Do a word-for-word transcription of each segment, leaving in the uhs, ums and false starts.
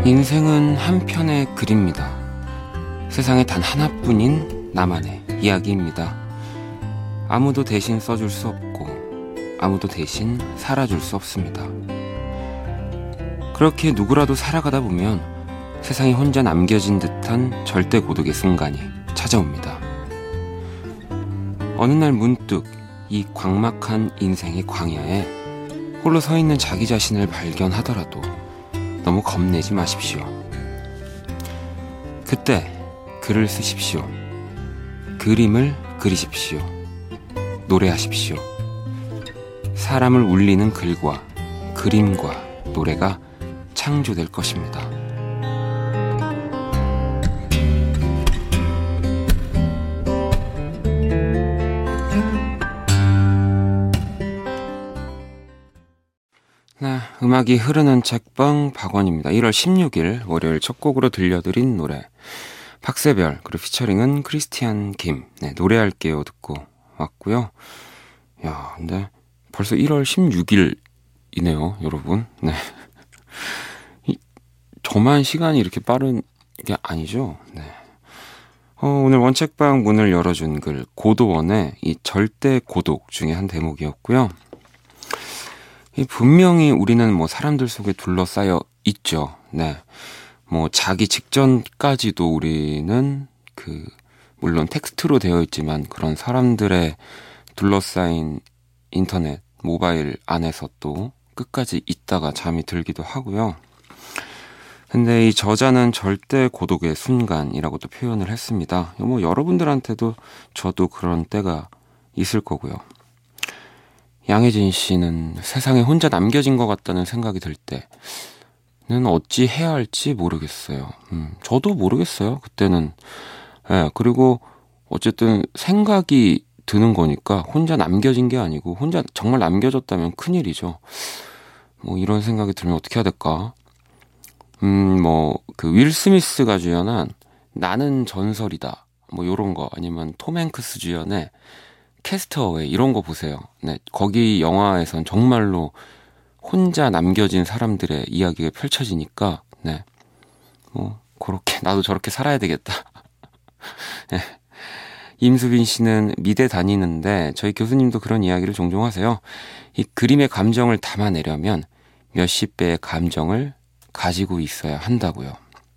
인생은 한 편의 글입니다. 세상에 단 하나뿐인 나만의 이야기입니다. 아무도 대신 써줄 수 없고 아무도 대신 살아줄 수 없습니다. 그렇게 누구라도 살아가다 보면 세상에 혼자 남겨진 듯한 절대 고독의 순간이 찾아옵니다. 어느 날 문득 이 광막한 인생의 광야에 홀로 서 있는 자기 자신을 발견하더라도 너무 겁내지 마십시오. 그때 글을 쓰십시오. 그림을 그리십시오. 노래하십시오. 사람을 울리는 글과 그림과 노래가 창조될 것입니다. 네, 음악이 흐르는 책방 박원입니다. 일월 십육일 월요일 첫 곡으로 들려드린 노래 박세별 그리고 피처링은 크리스티안 김 네, 노래할게요 듣고 왔고요. 야, 근데 벌써 일월 십육일이네요 여러분. 네. 이, 저만 시간이 이렇게 빠른 게 아니죠. 네. 어, 오늘 원책방 문을 열어준 글 고도원의 이 절대 고독 중에 한 대목이었고요. 분명히 우리는 뭐 사람들 속에 둘러싸여 있죠. 네. 뭐 자기 직전까지도 우리는 그 물론 텍스트로 되어 있지만 그런 사람들의 둘러싸인 인터넷, 모바일 안에서 또 끝까지 있다가 잠이 들기도 하고요. 근데 이 저자는 절대 고독의 순간이라고도 표현을 했습니다. 뭐 여러분들한테도 저도 그런 때가 있을 거고요. 양혜진 씨는 세상에 혼자 남겨진 것 같다는 생각이 들 때는 어찌 해야 할지 모르겠어요. 음, 저도 모르겠어요. 그때는. 예, 그리고 어쨌든 생각이 드는 거니까 혼자 남겨진 게 아니고 혼자 정말 남겨졌다면 큰일이죠. 뭐 이런 생각이 들면 어떻게 해야 될까? 음, 뭐 그 윌 스미스가 주연한 나는 전설이다. 뭐 요런 거 아니면 톰 행크스 주연의 캐스터웨이 이런 거 보세요. 네, 거기 영화에선 정말로 혼자 남겨진 사람들의 이야기가 펼쳐지니까 네, 뭐 그렇게 나도 저렇게 살아야 되겠다. 네. 임수빈 씨는 미대 다니는데 저희 교수님도 그런 이야기를 종종 하세요. 이 그림의 감정을 담아내려면 몇십 배의 감정을 가지고 있어야 한다고요.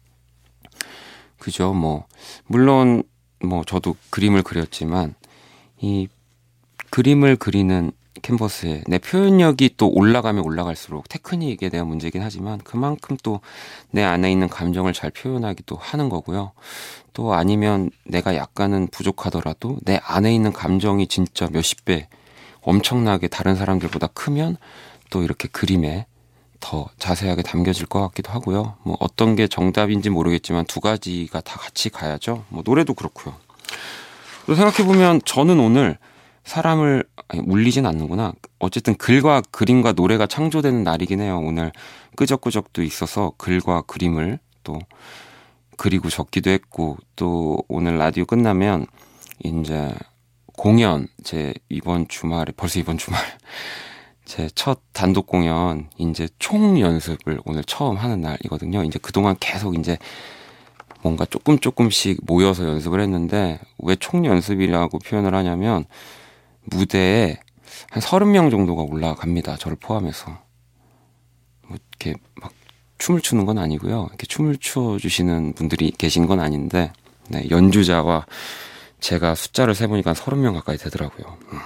그죠? 뭐 물론 뭐 저도 그림을 그렸지만 이 그림을 그리는 캔버스에 내 표현력이 또 올라가면 올라갈수록 테크닉에 대한 문제긴 하지만 그만큼 또 내 안에 있는 감정을 잘 표현하기도 하는 거고요. 또 아니면 내가 약간은 부족하더라도 내 안에 있는 감정이 진짜 몇십 배 엄청나게 다른 사람들보다 크면 또 이렇게 그림에 더 자세하게 담겨질 것 같기도 하고요. 뭐 어떤 게 정답인지 모르겠지만 두 가지가 다 같이 가야죠. 뭐 노래도 그렇고요. 또 생각해보면 저는 오늘 사람을 아니, 울리진 않는구나. 어쨌든 글과 그림과 노래가 창조되는 날이긴 해요. 오늘 끄적끄적도 있어서 글과 그림을 또 그리고 적기도 했고 또 오늘 라디오 끝나면 이제 공연 제 이번 주말에 벌써 이번 주말 제 첫 단독 공연 이제 총 연습을 오늘 처음 하는 날이거든요. 이제 그동안 계속 이제 뭔가 조금 조금씩 모여서 연습을 했는데 왜 총 연습이라고 표현을 하냐면 무대에 한 서른 명 정도가 올라갑니다. 저를 포함해서. 뭐 이렇게 막 춤을 추는 건 아니고요. 이렇게 춤을 추어주시는 분들이 계신 건 아닌데, 네, 연주자와 제가 숫자를 세보니까 서른 명 가까이 되더라고요. 음.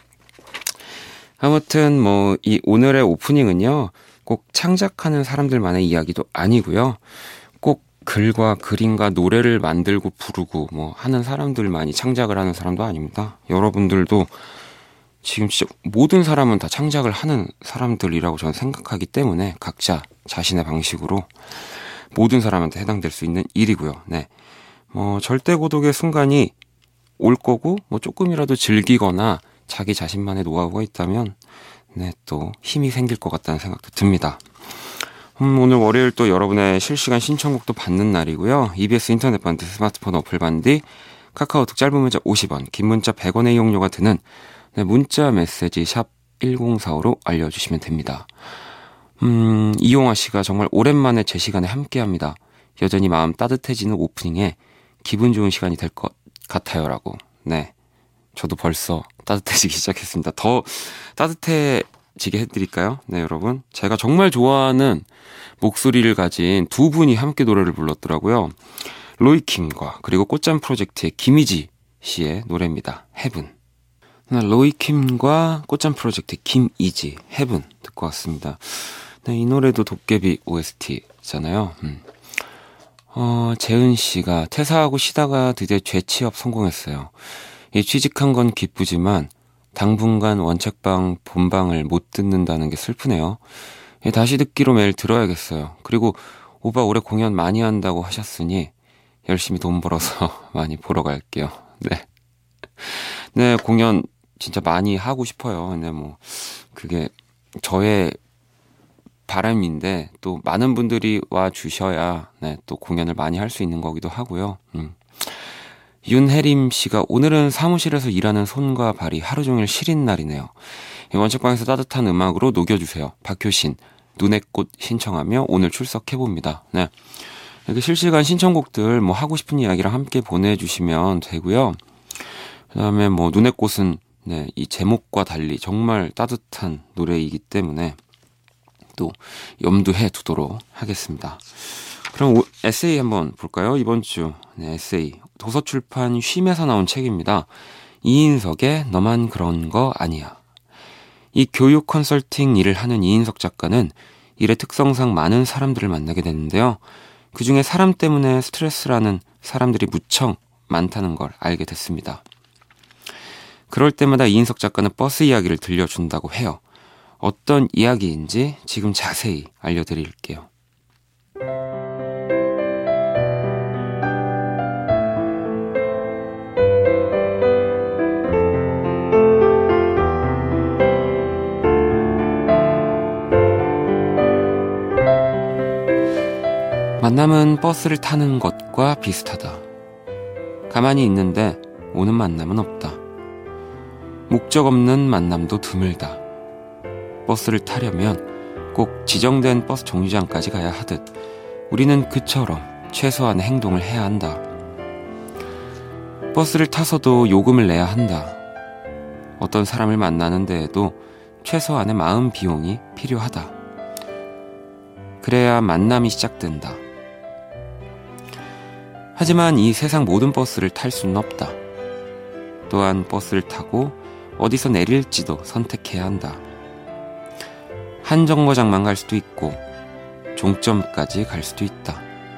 아무튼 뭐 이 오늘의 오프닝은요. 꼭 창작하는 사람들만의 이야기도 아니고요. 꼭 글과 그림과 노래를 만들고 부르고 뭐 하는 사람들만이 창작을 하는 사람도 아닙니다. 여러분들도 지금 진짜 모든 사람은 다 창작을 하는 사람들이라고 저는 생각하기 때문에 각자 자신의 방식으로 모든 사람한테 해당될 수 있는 일이고요. 네, 뭐 절대 고독의 순간이 올 거고 뭐 조금이라도 즐기거나 자기 자신만의 노하우가 있다면 네, 또 힘이 생길 것 같다는 생각도 듭니다. 음, 오늘 월요일 또 여러분의 실시간 신청곡도 받는 날이고요. 이비에스 인터넷 반디, 스마트폰 어플 반디, 카카오톡 짧은 문자 오십 원, 긴 문자 백 원의 이용료가 드는 네, 문자 메시지 샵 일공사오로 알려주시면 됩니다. 음, 이용아 씨가 정말 오랜만에 제 시간에 함께합니다. 여전히 마음 따뜻해지는 오프닝에 기분 좋은 시간이 될 것 같아요라고. 네, 저도 벌써 따뜻해지기 시작했습니다. 더 따뜻해지게 해드릴까요? 네, 여러분. 제가 정말 좋아하는 목소리를 가진 두 분이 함께 노래를 불렀더라고요. 로이킴과 그리고 꽃잠 프로젝트의 김희지 씨의 노래입니다. 헤븐. 로이킴과 꽃잠 프로젝트의 김희지, 헤븐 듣고 왔습니다. 네, 이 노래도 도깨비 오에스티잖아요. 음. 어, 재은 씨가 퇴사하고 쉬다가 드디어 재취업 성공했어요. 이 취직한 건 기쁘지만 당분간 원책방 본방을 못 듣는다는 게 슬프네요. 예, 다시 듣기로 매일 들어야겠어요. 그리고 오빠 올해 공연 많이 한다고 하셨으니 열심히 돈 벌어서 많이 보러 갈게요. 네. 네, 공연 진짜 많이 하고 싶어요. 근데 뭐 그게 저의 바람인데 또 많은 분들이 와 주셔야 네, 또 공연을 많이 할 수 있는 거기도 하고요. 음. 윤혜림 씨가 오늘은 사무실에서 일하는 손과 발이 하루 종일 시린 날이네요. 원책방에서 따뜻한 음악으로 녹여주세요. 박효신 눈의 꽃 신청하며 오늘 출석해봅니다. 네. 이렇게 실시간 신청곡들 뭐 하고 싶은 이야기랑 함께 보내주시면 되고요. 그 다음에 뭐 눈의 꽃은 네, 이 제목과 달리 정말 따뜻한 노래이기 때문에 또 염두해 두도록 하겠습니다. 그럼 오, 에세이 한번 볼까요? 이번 주 네, 에세이 도서출판 쉼에서 나온 책입니다. 이인석의 너만 그런 거 아니야. 이 교육 컨설팅 일을 하는 이인석 작가는 일의 특성상 많은 사람들을 만나게 되는데요. 그중에 사람 때문에 스트레스라는 사람들이 무척 많다는 걸 알게 됐습니다. 그럴 때마다 이인석 작가는 버스 이야기를 들려준다고 해요. 어떤 이야기인지 지금 자세히 알려드릴게요. 만남은 버스를 타는 것과 비슷하다. 가만히 있는데 오는 만남은 없다. 목적 없는 만남도 드물다. 버스를 타려면 꼭 지정된 버스 정류장까지 가야 하듯 우리는 그처럼 최소한의 행동을 해야 한다. 버스를 타서도 요금을 내야 한다. 어떤 사람을 만나는 데에도 최소한의 마음 비용이 필요하다. 그래야 만남이 시작된다. 하지만 이 세상 모든 버스를 탈 수는 없다. 또한 버스를 타고 어디서 내릴지도 선택해야 한다. 한 정거장만 갈 수도 있고 종점까지 갈 수도 있다.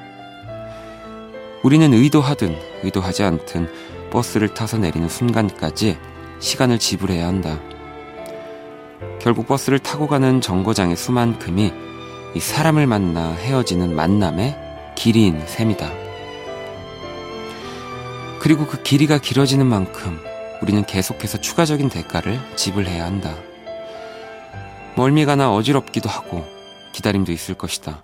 우리는 의도하든 의도하지 않든 버스를 타서 내리는 순간까지 시간을 지불해야 한다. 결국 버스를 타고 가는 정거장의 수만큼이 이 사람을 만나 헤어지는 만남의 길이인 셈이다. 그리고 그 길이가 길어지는 만큼 우리는 계속해서 추가적인 대가를 지불해야 한다. 멀미가 나 어지럽기도 하고 기다림도 있을 것이다.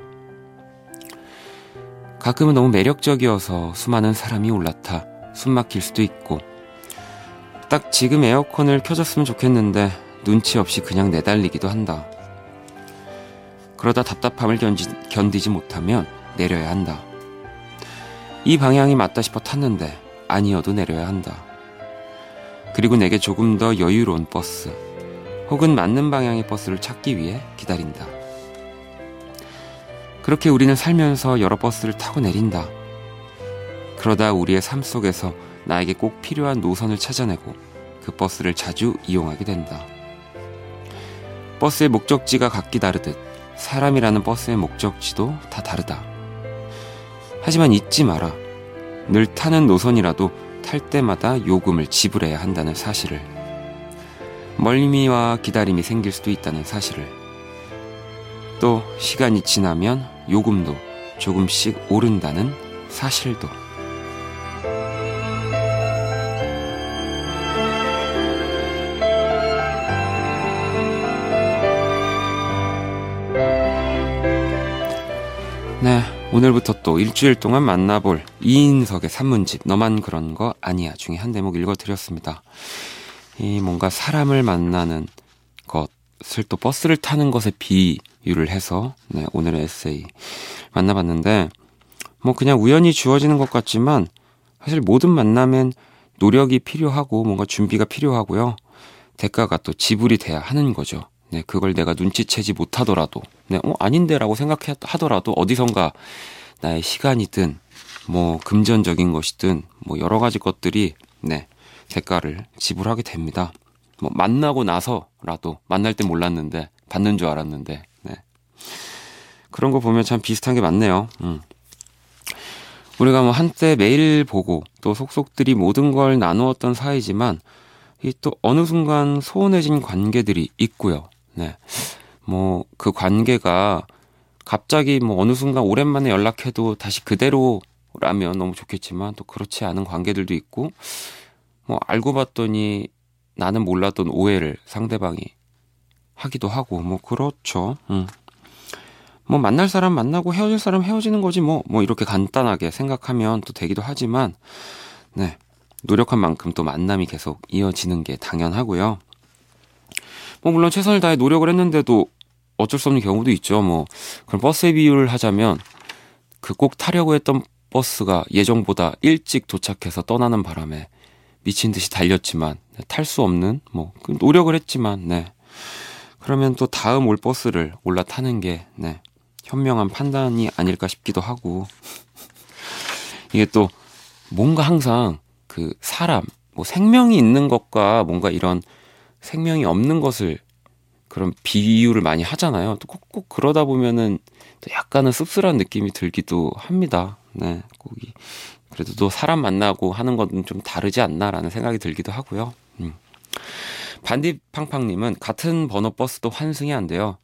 가끔은 너무 매력적이어서 수많은 사람이 올라타 숨 막힐 수도 있고 딱 지금 에어컨을 켜줬으면 좋겠는데 눈치 없이 그냥 내달리기도 한다. 그러다 답답함을 견지, 견디지 못하면 내려야 한다. 이 방향이 맞다 싶어 탔는데 아니어도 내려야 한다. 그리고 내게 조금 더 여유로운 버스 혹은 맞는 방향의 버스를 찾기 위해 기다린다. 그렇게 우리는 살면서 여러 버스를 타고 내린다. 그러다 우리의 삶 속에서 나에게 꼭 필요한 노선을 찾아내고 그 버스를 자주 이용하게 된다. 버스의 목적지가 각기 다르듯 사람이라는 버스의 목적지도 다 다르다. 하지만 잊지 마라. 늘 타는 노선이라도 탈 때마다 요금을 지불해야 한다는 사실을. 멀미와 기다림이 생길 수도 있다는 사실을. 또 시간이 지나면 요금도 조금씩 오른다는 사실도. 네, 오늘부터 또 일주일 동안 만나볼 이인석의 산문집 너만 그런 거 아니야 중에 한 대목 읽어드렸습니다. 이 뭔가 사람을 만나는 것, 것을 또 버스를 타는 것에 비유를 해서 네, 오늘의 에세이 만나봤는데 뭐 그냥 우연히 주어지는 것 같지만 사실 모든 만남엔 노력이 필요하고 뭔가 준비가 필요하고요. 대가가 또 지불이 돼야 하는 거죠. 네, 그걸 내가 눈치채지 못하더라도, 네, 어, 아닌데라고 생각하더라도 어디선가 나의 시간이든, 뭐, 금전적인 것이든, 뭐, 여러 가지 것들이, 네, 대가를 지불하게 됩니다. 뭐, 만나고 나서라도, 만날 때 몰랐는데, 받는 줄 알았는데, 네. 그런 거 보면 참 비슷한 게 많네요. 음. 우리가 뭐, 한때 매일 보고, 또 속속들이 모든 걸 나누었던 사이지만, 이 또 어느 순간 소원해진 관계들이 있고요. 네. 뭐, 그 관계가 갑자기 뭐 어느 순간 오랜만에 연락해도 다시 그대로라면 너무 좋겠지만 또 그렇지 않은 관계들도 있고, 뭐, 알고 봤더니 나는 몰랐던 오해를 상대방이 하기도 하고, 뭐, 그렇죠. 음. 뭐, 만날 사람 만나고 헤어질 사람 헤어지는 거지, 뭐, 뭐, 이렇게 간단하게 생각하면 또 되기도 하지만, 네. 노력한 만큼 또 만남이 계속 이어지는 게 당연하고요. 뭐 물론 최선을 다해 노력을 했는데도 어쩔 수 없는 경우도 있죠. 뭐 그럼 버스의 비유를 하자면 그 꼭 타려고 했던 버스가 예정보다 일찍 도착해서 떠나는 바람에 미친 듯이 달렸지만 탈 수 없는 뭐 노력을 했지만 네. 그러면 또 다음 올 버스를 올라타는 게 네. 현명한 판단이 아닐까 싶기도 하고 이게 또 뭔가 항상 그 사람, 뭐 생명이 있는 것과 뭔가 이런 생명이 없는 것을 그런 비유를 많이 하잖아요. 또 꼭, 꼭 그러다 보면은 또 약간은 씁쓸한 느낌이 들기도 합니다. 네, 꼭이 그래도 또 사람 만나고 하는 건 좀 다르지 않나라는 생각이 들기도 하고요. 음. 반디팡팡님은 같은 번호 버스도 환승이 안 돼요.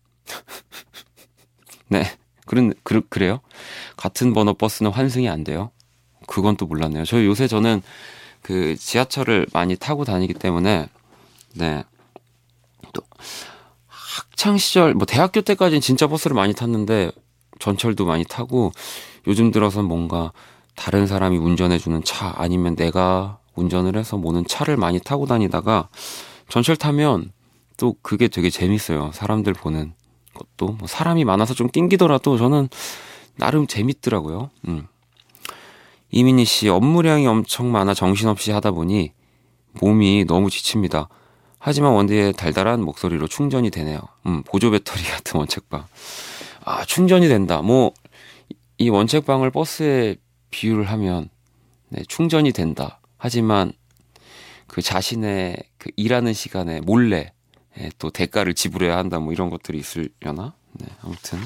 네, 그런 그, 그래요? 같은 번호 버스는 환승이 안 돼요? 그건 또 몰랐네요. 저 요새 저는 그 지하철을 많이 타고 다니기 때문에 네. 또 학창 시절 뭐 대학교 때까지는 진짜 버스를 많이 탔는데 전철도 많이 타고 요즘 들어서 뭔가 다른 사람이 운전해주는 차 아니면 내가 운전을 해서 모는 차를 많이 타고 다니다가 전철 타면 또 그게 되게 재밌어요. 사람들 보는 것도 뭐 사람이 많아서 좀 낑기더라도 저는 나름 재밌더라고요. 음. 이민희 씨, 업무량이 엄청 많아 정신없이 하다 보니 몸이 너무 지칩니다. 하지만 원디의 달달한 목소리로 충전이 되네요. 음, 보조 배터리 같은 원책방. 아, 충전이 된다. 뭐, 이 원책방을 버스에 비유를 하면, 네, 충전이 된다. 하지만 그 자신의 그 일하는 시간에 몰래 예, 또 대가를 지불해야 한다. 뭐 이런 것들이 있으려나? 네, 아무튼.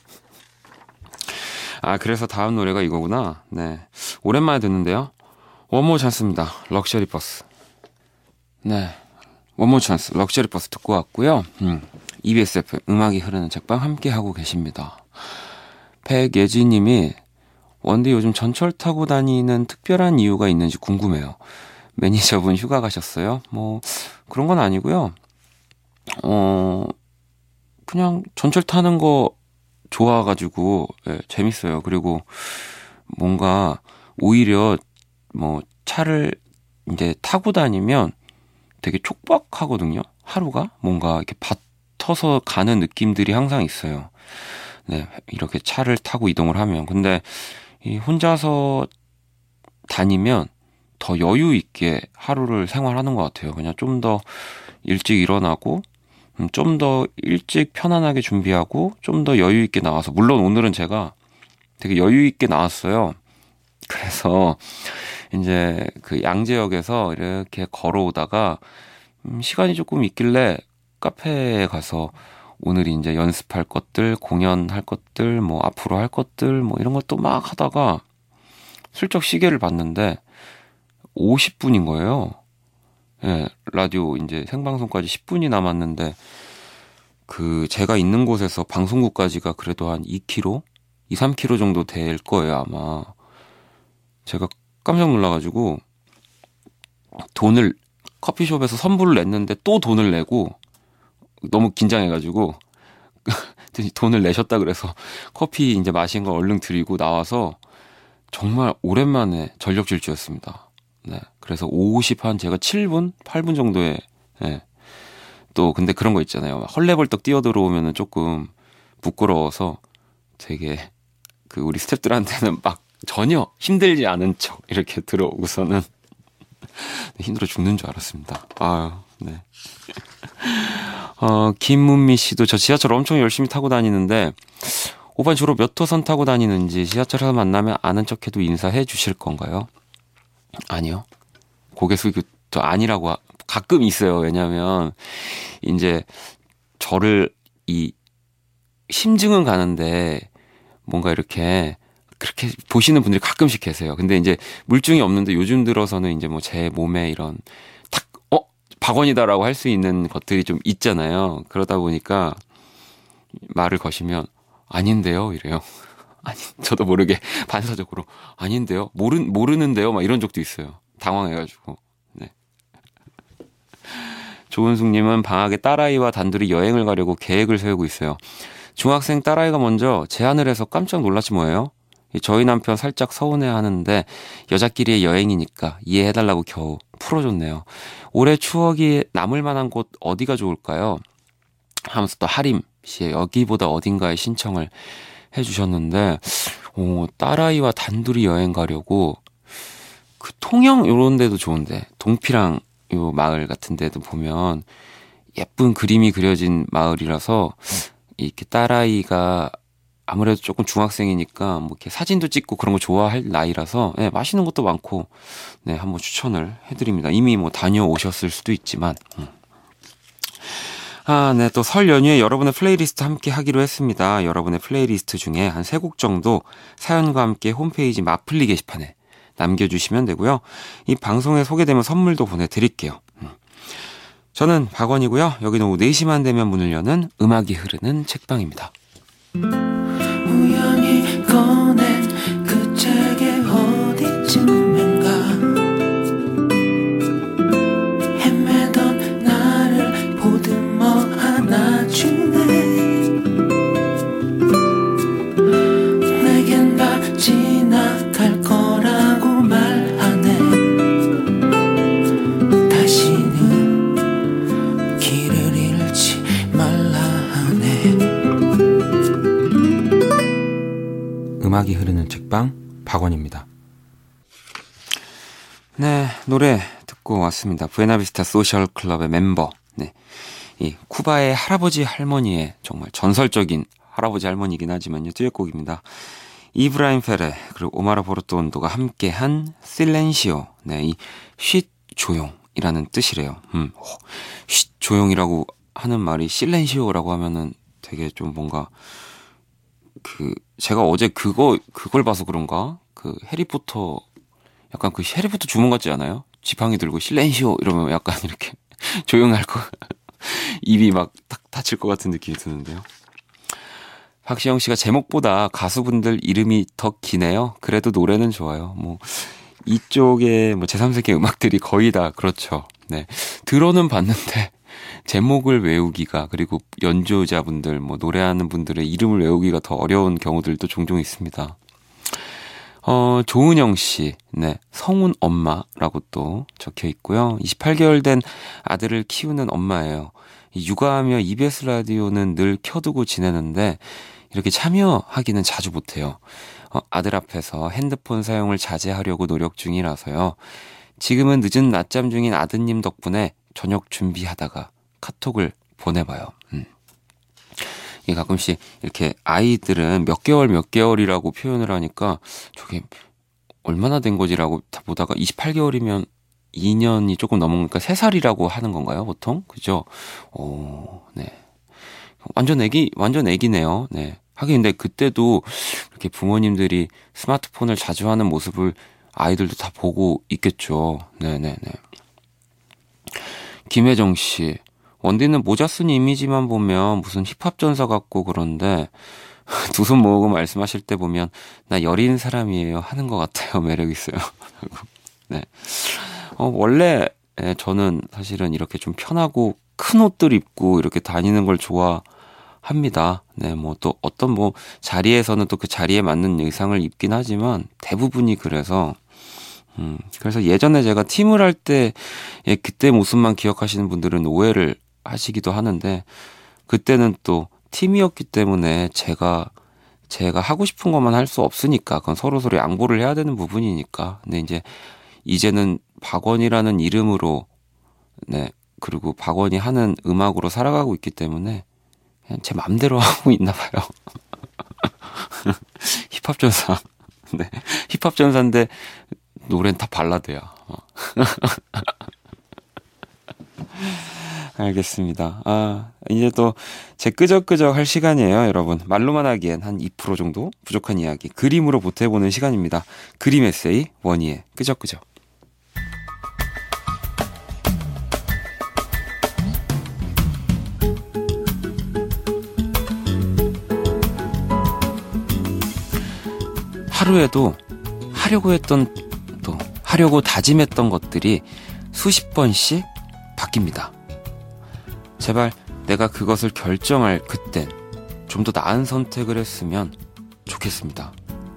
아, 그래서 다음 노래가 이거구나. 네. 오랜만에 듣는데요. 원모 찬스입니다. 럭셔리 버스. 네. 원모 찬스. 럭셔리 버스 듣고 왔고요. 음. 이비에스 에프엠 음악이 흐르는 책방 함께 하고 계십니다. 백예지 님이 원디 요즘 전철 타고 다니는 특별한 이유가 있는지 궁금해요. 매니저분 휴가 가셨어요? 뭐 그런 건 아니고요. 어 그냥 전철 타는 거 좋아가지고 예, 재밌어요. 그리고 뭔가 오히려 뭐 차를 이제 타고 다니면 되게 촉박하거든요. 하루가 뭔가 이렇게 밭터서 가는 느낌들이 항상 있어요. 네, 이렇게 차를 타고 이동을 하면. 근데 이 혼자서 다니면 더 여유 있게 하루를 생활하는 것 같아요. 그냥 좀 더 일찍 일어나고 좀 더 일찍 편안하게 준비하고 좀 더 여유 있게 나와서, 물론 오늘은 제가 되게 여유 있게 나왔어요. 그래서 이제 그 양재역에서 이렇게 걸어오다가 음, 시간이 조금 있길래 카페에 가서 오늘 이제 연습할 것들, 공연할 것들, 뭐 앞으로 할 것들, 뭐 이런 것도 막 하다가 슬쩍 시계를 봤는데 오십 분인 거예요. 예, 라디오 이제 생방송까지 십 분이 남았는데 그 제가 있는 곳에서 방송국까지가 그래도 한 이 킬로미터, 이, 삼 킬로미터 정도 될 거예요, 아마. 제가 깜짝 놀라가지고 돈을 커피숍에서 선불을 냈는데 또 돈을 내고 너무 긴장해가지고 돈을 내셨다 그래서 커피 이제 마신 거 얼른 드리고 나와서 정말 오랜만에 전력 질주였습니다. 네. 그래서 오십 한 제가 칠 분, 팔 분 정도에 네, 또 근데 그런 거 있잖아요. 헐레벌떡 뛰어들어오면은 조금 부끄러워서 되게 그 우리 스태프들한테는 막 전혀 힘들지 않은 척 이렇게 들어오고서는 힘들어 죽는 줄 알았습니다. 아유, 네. 어, 김문미 씨도 저 지하철 엄청 열심히 타고 다니는데 오빠 주로 몇 호선 타고 다니는지 지하철에서 만나면 아는 척해도 인사해 주실 건가요? 아니요. 고개 숙이고 저 아니라고 하, 가끔 있어요. 왜냐면 이제 저를 이 심증은 가는데 뭔가 이렇게 그렇게 보시는 분들이 가끔씩 계세요. 근데 이제 물증이 없는데 요즘 들어서는 이제 뭐 제 몸에 이런 탁, 어? 박원이다라고 할 수 있는 것들이 좀 있잖아요. 그러다 보니까 말을 거시면 아닌데요? 이래요. 아니, 저도 모르게 반사적으로 아닌데요? 모르, 모르는데요? 막 이런 적도 있어요. 당황해가지고. 네. 조은숙님은 방학에 딸아이와 단둘이 여행을 가려고 계획을 세우고 있어요. 중학생 딸아이가 먼저 제안을 해서 깜짝 놀랐지 뭐예요? 저희 남편 살짝 서운해하는데 여자끼리의 여행이니까 이해해달라고 겨우 풀어줬네요. 올해 추억이 남을 만한 곳 어디가 좋을까요? 하면서 또 하림 씨의 여기보다 어딘가에 신청을 해주셨는데 오, 딸아이와 단둘이 여행 가려고 그 통영 이런 데도 좋은데 동피랑 요 마을 같은 데도 보면 예쁜 그림이 그려진 마을이라서 이렇게 딸아이가 아무래도 조금 중학생이니까 뭐 이렇게 사진도 찍고 그런 거 좋아할 나이라서 네, 맛있는 것도 많고 네, 한번 추천을 해드립니다. 이미 뭐 다녀오셨을 수도 있지만 음. 아, 네, 또 설 연휴에 여러분의 플레이리스트 함께 하기로 했습니다. 여러분의 플레이리스트 중에 한 세 곡 정도 사연과 함께 홈페이지 마플리 게시판에 남겨주시면 되고요. 이 방송에 소개되면 선물도 보내드릴게요. 음. 저는 박원이고요. 여기는 오후 네 시만 되면 문을 여는 음악이 흐르는 책방입니다. 우연히 꺼낸 그 책의 어디쯤인가 헤매던 나를 보듬어 안아주네 내겐 다 지나갈 거라고 말하네 다시는 길을 잃지 말라 하네 음악이 흐르는 책방 박원입니다. 네, 노래 듣고 왔습니다. 부에나비스타 소셜 클럽의 멤버. 네, 이 쿠바의 할아버지 할머니의 정말 전설적인 할아버지 할머니이긴 하지만요 듀엣곡입니다. 이브라임 페레 그리고 오마르 포르토온도가 함께한 실렌시오. 네, 이 쉿 조용이라는 뜻이래요. 음, 쉿 조용이라고 하는 말이 실렌시오라고 하면은 되게 좀 뭔가 그 제가 어제 그거 그걸 봐서 그런가 그 해리포터 약간 그 해리포터 주문 같지 않아요? 지팡이 들고 실렌시오 이러면 약간 이렇게 조용할 거 입이 막 딱 닫힐 것 같은 느낌이 드는데요. 박시영 씨가 제목보다 가수분들 이름이 더 기네요. 그래도 노래는 좋아요. 뭐 이쪽에 뭐 제삼 세계 음악들이 거의 다 그렇죠. 네, 들어는 봤는데 제목을 외우기가 그리고 연주자분들 뭐 노래하는 분들의 이름을 외우기가 더 어려운 경우들도 종종 있습니다. 어, 조은영 씨, 네, 성운 엄마라고 또 적혀 있고요. 이십팔 개월 된 아들을 키우는 엄마예요. 육아하며 이비에스 라디오는 늘 켜두고 지내는데 이렇게 참여하기는 자주 못해요. 어, 아들 앞에서 핸드폰 사용을 자제하려고 노력 중이라서요. 지금은 늦은 낮잠 중인 아드님 덕분에 저녁 준비하다가 카톡을 보내봐요. 음. 이게 가끔씩 이렇게 아이들은 몇 개월 몇 개월이라고 표현을 하니까 저게 얼마나 된 거지라고 다 보다가 이십팔 개월이면 이 년이 조금 넘으니까 세 살이라고 하는 건가요, 보통? 그죠? 오, 네. 완전 애기, 완전 애기네요. 네. 하긴 근데 그때도 이렇게 부모님들이 스마트폰을 자주 하는 모습을 아이들도 다 보고 있겠죠. 네네네. 김혜정 씨. 원디는 모자 쓴 이미지만 보면 무슨 힙합 전사 같고 그런데 두 손 모으고 말씀하실 때 보면 나 여린 사람이에요 하는 것 같아요. 매력 있어요. 네. 어, 원래 저는 사실은 이렇게 좀 편하고 큰 옷들 입고 이렇게 다니는 걸 좋아합니다. 네, 뭐 또 어떤 뭐 자리에서는 또 그 자리에 맞는 의상을 입긴 하지만 대부분이 그래서 음, 그래서 예전에 제가 팀을 할 때, 예, 그때 모습만 기억하시는 분들은 오해를 하시기도 하는데 그때는 또 팀이었기 때문에 제가 제가 하고 싶은 것만 할 수 없으니까 그건 서로서로 양보를 해야 되는 부분이니까. 근데 이제 이제는 박원이라는 이름으로 네 그리고 박원이 하는 음악으로 살아가고 있기 때문에 그냥 제 맘대로 하고 있나 봐요. 힙합 전사. 네. 힙합 전사인데 노래는 다 발라드야. 어. 알겠습니다. 아, 이제 또 제 끄적끄적 할 시간이에요, 여러분. 말로만 하기엔 한 이 퍼센트 정도 부족한 이야기. 그림으로 보태보는 시간입니다. 그림 에세이 원희의 끄적끄적. 하루에도 하려고 했던 또 하려고 다짐했던 것들이 수십 번씩 바뀝니다. 제발 내가 그것을 결정할 그땐 좀 더 나은 선택을 했으면 좋겠습니다.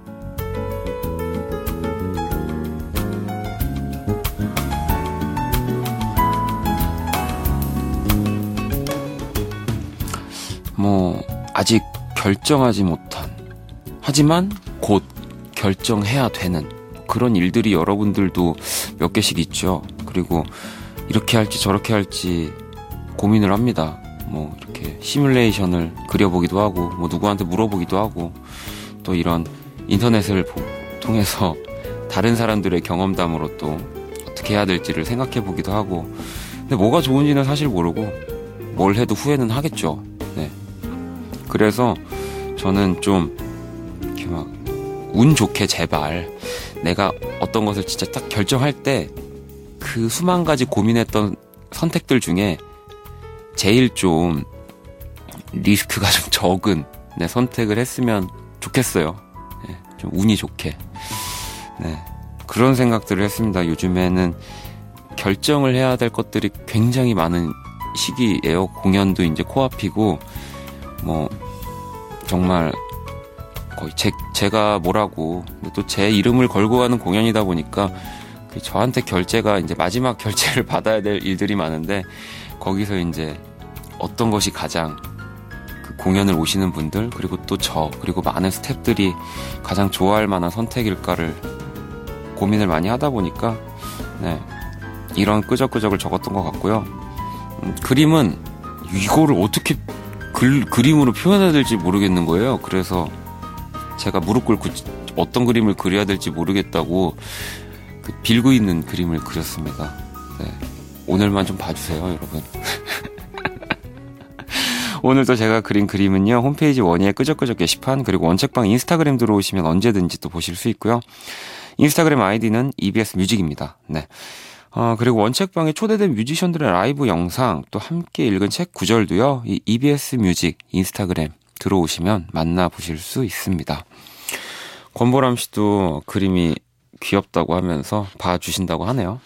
뭐 아직 결정하지 못한 하지만 곧 결정해야 되는 그런 일들이 여러분들도 몇 개씩 있죠. 그리고 이렇게 할지 저렇게 할지 고민을 합니다. 뭐 이렇게 시뮬레이션을 그려보기도 하고 뭐 누구한테 물어보기도 하고 또 이런 인터넷을 통해서 다른 사람들의 경험담으로 또 어떻게 해야 될지를 생각해 보기도 하고 근데 뭐가 좋은지는 사실 모르고 뭘 해도 후회는 하겠죠. 네. 그래서 저는 좀 이렇게 막 운 좋게 제발 내가 어떤 것을 진짜 딱 결정할 때 그 수만 가지 고민했던 선택들 중에 제일 좀 리스크가 좀 적은 네, 선택을 했으면 좋겠어요. 네, 좀 운이 좋게. 네, 그런 생각들을 했습니다. 요즘에는 결정을 해야 될 것들이 굉장히 많은 시기예요. 공연도 이제 코앞이고 뭐 정말 거의 제, 제가 뭐라고 또 제 이름을 걸고 가는 공연이다 보니까 저한테 결제가 이제 마지막 결제를 받아야 될 일들이 많은데 거기서 이제 어떤 것이 가장 그 공연을 오시는 분들 그리고 또 저 그리고 많은 스태프들이 가장 좋아할 만한 선택일까를 고민을 많이 하다 보니까 네, 이런 끄적끄적을 적었던 것 같고요. 음, 그림은 이거를 어떻게 글, 그림으로 표현해야 될지 모르겠는 거예요. 그래서 제가 무릎 꿇고 어떤 그림을 그려야 될지 모르겠다고 그 빌고 있는 그림을 그렸습니다. 네. 오늘만 좀 봐주세요, 여러분. 오늘도 제가 그린 그림은요, 홈페이지 원희의 끄적끄적 게시판, 그리고 원책방 인스타그램 들어오시면 언제든지 또 보실 수 있고요. 인스타그램 아이디는 이비에스 뮤직입니다. 네. 어, 그리고 원책방에 초대된 뮤지션들의 라이브 영상, 또 함께 읽은 책 구절도요, 이 이비에스 뮤직 인스타그램 들어오시면 만나보실 수 있습니다. 권보람 씨도 그림이 귀엽다고 하면서 봐주신다고 하네요.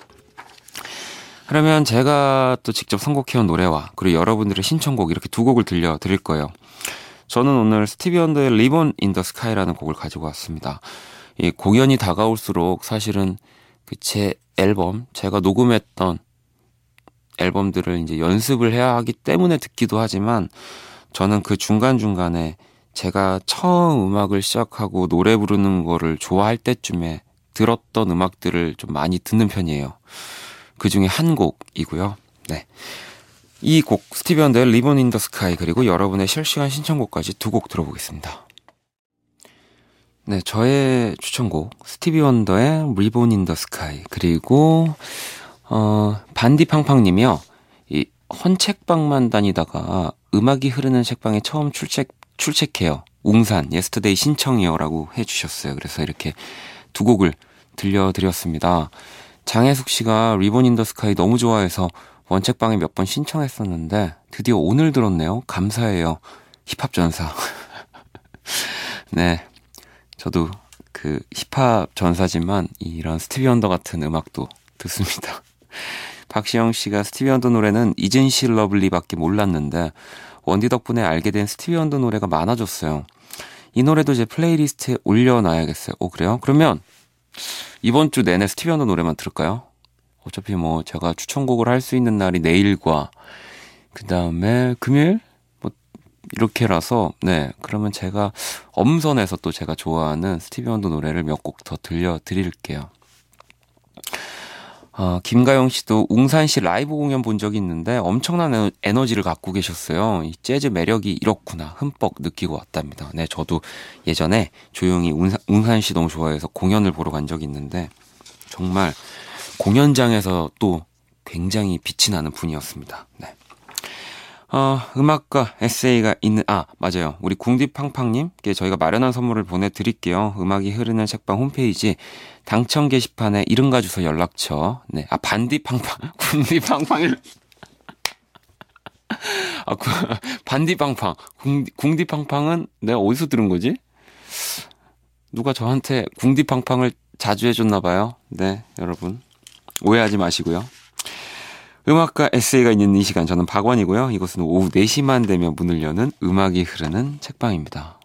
그러면 제가 또 직접 선곡해온 노래와 그리고 여러분들의 신청곡 이렇게 두 곡을 들려드릴 거예요. 저는 오늘 스티비 원더의 Ribbon in the Sky라는 곡을 가지고 왔습니다. 이 공연이 다가올수록 사실은 그 제 앨범, 제가 녹음했던 앨범들을 이제 연습을 해야 하기 때문에 듣기도 하지만 저는 그 중간중간에 제가 처음 음악을 시작하고 노래 부르는 거를 좋아할 때쯤에 들었던 음악들을 좀 많이 듣는 편이에요. 그 중에 한 곡이고요. 네. 이 곡, 스티비 원더의 Ribbon in the Sky, 그리고 여러분의 실시간 신청곡까지 두 곡 들어보겠습니다. 네, 저의 추천곡, 스티비 원더의 Ribbon in the Sky, 그리고, 어, 반디팡팡님이요. 이, 헌책방만 다니다가 음악이 흐르는 책방에 처음 출첵, 출첵해요. 웅산, 예스터데이 신청이요. 라고 해주셨어요. 그래서 이렇게 두 곡을 들려드렸습니다. 장혜숙 씨가 Ribbon in the Sky 너무 좋아해서 원책방에 몇 번 신청했었는데 드디어 오늘 들었네요. 감사해요. 힙합 전사. 네, 저도 그 힙합 전사지만 이런 스티비 원더 같은 음악도 듣습니다. 박시영 씨가 스티비 원더 노래는 이젠 시 러블리밖에 몰랐는데 원디 덕분에 알게 된 스티비 원더 노래가 많아졌어요. 이 노래도 제 플레이리스트에 올려놔야겠어요. 오, 그래요? 그러면 이번 주 내내 스티비 원더 노래만 들을까요? 어차피 뭐 제가 추천곡을 할 수 있는 날이 내일과 그 다음에 금요일? 뭐, 이렇게라서, 네. 그러면 제가 엄선해서 또 제가 좋아하는 스티비 원더 노래를 몇 곡 더 들려드릴게요. 어, 김가영 씨도 웅산 씨 라이브 공연 본 적이 있는데 엄청난 에너지를 갖고 계셨어요. 이 재즈 매력이 이렇구나 흠뻑 느끼고 왔답니다. 네, 저도 예전에 조용히 웅산, 웅산 씨 너무 좋아해서 공연을 보러 간 적이 있는데 정말 공연장에서 또 굉장히 빛이 나는 분이었습니다. 네. 어, 음악과 에세이가 있는, 아, 맞아요. 우리 궁디팡팡님께 저희가 마련한 선물을 보내드릴게요. 음악이 흐르는 책방 홈페이지 당첨 게시판에 이름과 주소 연락처. 네. 아, 반디팡팡. 궁디팡팡. 아, 구, 반디팡팡. 궁, 궁디팡팡은 내가 어디서 들은 거지? 누가 저한테 궁디팡팡을 자주 해줬나봐요. 네, 여러분. 오해하지 마시고요. 음악과 에세이가 있는 이 시간, 저는 박원이고요. 이곳은 오후 네 시만 되면 문을 여는 음악이 흐르는 책방입니다.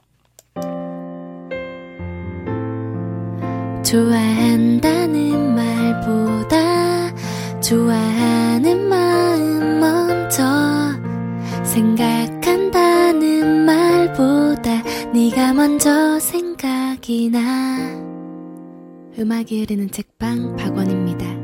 좋아한다는 말보다 좋아하는 마음 먼저 생각한다는 말보다 네가 먼저 생각이 나. 음악이 흐르는 책방 박원입니다.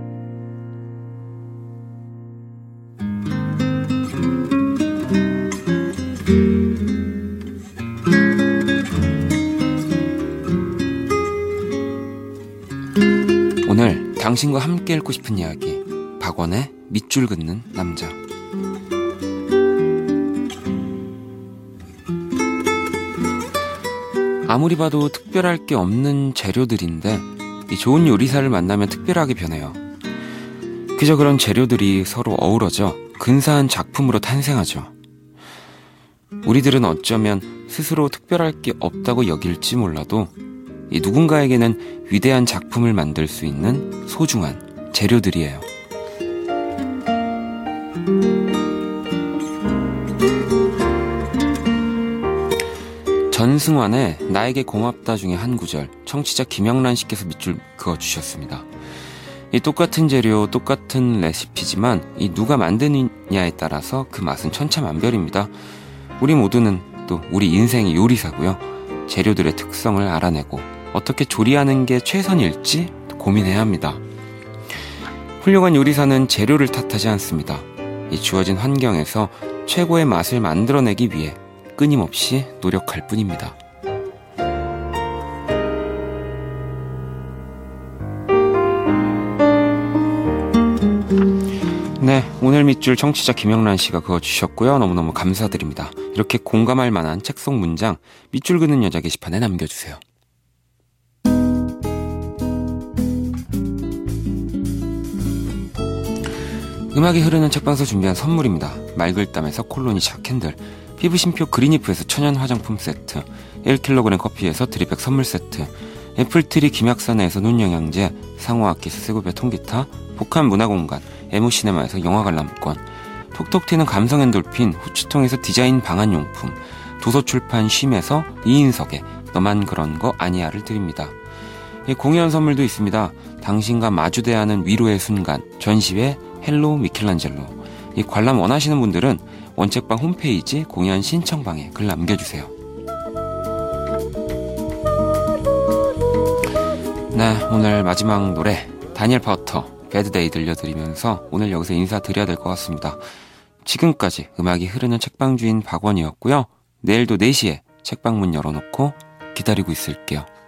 오늘 당신과 함께 읽고 싶은 이야기, 박원의 밑줄 긋는 남자. 아무리 봐도 특별할 게 없는 재료들인데 이 좋은 요리사를 만나면 특별하게 변해요. 그저 그런 재료들이 서로 어우러져 근사한 작품으로 탄생하죠. 우리들은 어쩌면 스스로 특별할 게 없다고 여길지 몰라도 이 누군가에게는 위대한 작품을 만들 수 있는 소중한 재료들이에요. 전승환의 나에게 고맙다 중에 한 구절, 청취자 김영란 씨께서 밑줄 그어주셨습니다. 이 똑같은 재료, 똑같은 레시피지만 이 누가 만드느냐에 따라서 그 맛은 천차만별입니다. 우리 모두는 또 우리 인생의 요리사고요. 재료들의 특성을 알아내고 어떻게 조리하는 게 최선일지 고민해야 합니다. 훌륭한 요리사는 재료를 탓하지 않습니다. 이 주어진 환경에서 최고의 맛을 만들어내기 위해 끊임없이 노력할 뿐입니다. 네, 오늘 밑줄 청취자 김영란 씨가 그어주셨고요. 너무너무 감사드립니다. 이렇게 공감할 만한 책 속 문장 밑줄 그는 여자 게시판에 남겨주세요. 음악이 흐르는 책방에서 준비한 선물입니다. 말글담에서 콜로니샤 캔들, 피부심표 그린이프에서 천연 화장품 세트, 일 킬로그램 커피에서 드립백 선물 세트, 애플트리 김약산에서 눈영양제, 상호악기에서 세고배 통기타, 복합 문화공간 에모시네마에서 영화 관람권, 톡톡 튀는 감성 엔돌핀 후추통에서 디자인 방한용품, 도서출판 쉼에서 이인석의 너만 그런 거 아니야를 드립니다. 이 공연 선물도 있습니다. 당신과 마주대하는 위로의 순간, 전시회 헬로 미켈란젤로. 이 관람 원하시는 분들은 원책방 홈페이지 공연 신청방에 글 남겨주세요. 네, 오늘 마지막 노래 다니엘 파우터 배드데이 들려드리면서 오늘 여기서 인사드려야 될 것 같습니다. 지금까지 음악이 흐르는 책방 주인 박원이었고요. 내일도 네 시에 책방 문 열어놓고 기다리고 있을게요.